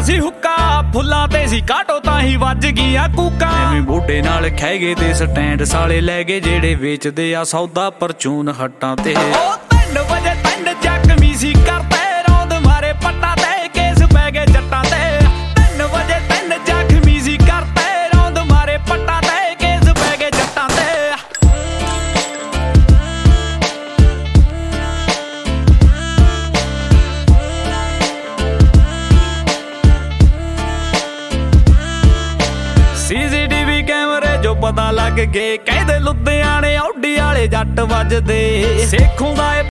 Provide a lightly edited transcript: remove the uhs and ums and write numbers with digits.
ਸੀ ਹੁੱਕਾ ਫੁੱਲਾਂ ਤੇ ਸੀ ਕਾਟੋ ਤਾਂ ਹੀ ਵੱਜ ਗਈਆਂ ਕੂਕਾਂ। ਐਵੇਂ ਬੋਡੇ ਨਾਲ ਖਹਿ ਗਏ ਤੇ ਸਟੈਂਡ ਸਾਲੇ ਲੈ ਗਏ ਜਿਹੜੇ ਵੇਚਦੇ ਆ ਸੌਦਾ ਪਰਚੂਨ ਹੱਟਾਂ ਤੇ। ਉਹ 3 ਵਜੇ 3 ਜ਼ਖਮੀ ਸੀ ਕਰਤੇ ਰੌਂਦ ਮਾਰੇ ਪੱਟਾਂ ਤੇ ਕੇਸ ਪੈ ਗਏ ਜੱਟਾਂ ਤੇ। 3 ਵਜੇ 3 ਜ਼ਖਮੀ ਸੀ ਕਰਤੇ ਰੌਂਦ ਮਾਰੇ ਪੱਟਾਂ ਤੇ ਕੇਸ ਪੈ ਗਏ ਜੱਟਾਂ ਤੇ। CCTV ਕੈਮਰੇ ਜੋ ਪਤਾ ਲੱਗ ਗਏ ਕਹਿੰਦੇ ਲੁਧਿਆਣੇ ਔਡੀ ਵਾਲੇ ਜੱਟ ਵੱਜਦੇ। ਸੇਖੋਂ ਦਾ